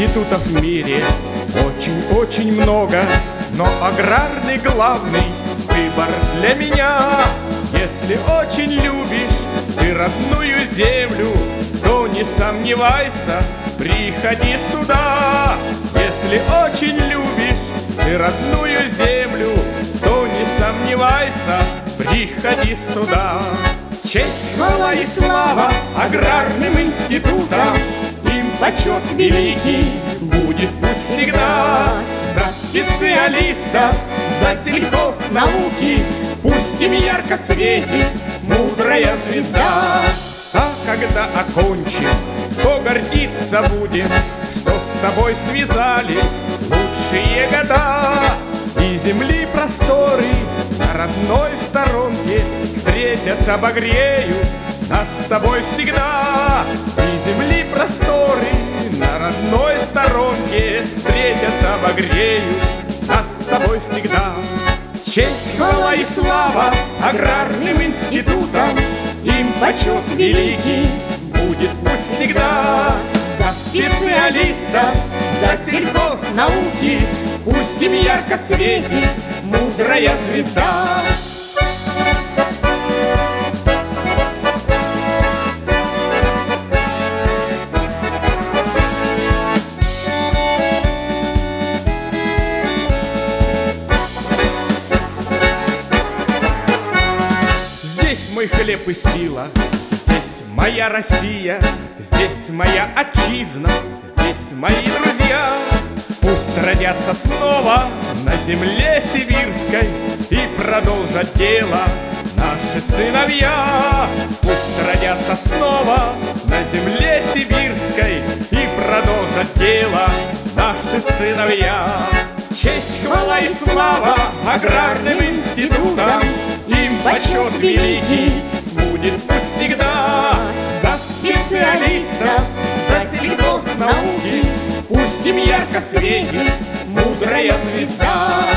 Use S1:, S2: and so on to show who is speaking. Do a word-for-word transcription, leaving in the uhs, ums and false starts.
S1: институтов в мире очень-очень много, но аграрный главный выбор для меня. Если очень любишь ты родную землю, то не сомневайся, приходи сюда. Если очень любишь ты родную землю, то не сомневайся, приходи сюда. Честь, хвала и слава аграрным институтам, им почет великий будет пусть всегда. За специалистов, за сельхознауки пусть им ярко светит мудрая звезда. А когда окончим, то гордиться будем, что с тобой связали лучшие года. И земли просторы на родной сторонке встретят, обогреют нас с тобой всегда. И земли просторы на родной сторонке встретят, обогреют нас с тобой всегда. Честь, хвала и слава аграрным институтам, им почет великий будет пусть всегда. За специалистов, за сельхознауки пусть им ярко светит мудрая звезда. Здесь мой хлеб и сила, здесь моя Россия, здесь моя отчизна, здесь мои друзья. Пусть родятся снова на земле сибирской и продолжат дело наши сыновья. Пусть родятся снова на земле сибирской и продолжат дело наши сыновья. Честь, хвала и слава аграрным институтам, им почет великий будет пусть всегда. За специалистов, за сельхознауки пусть им ярко светит мудрая звезда.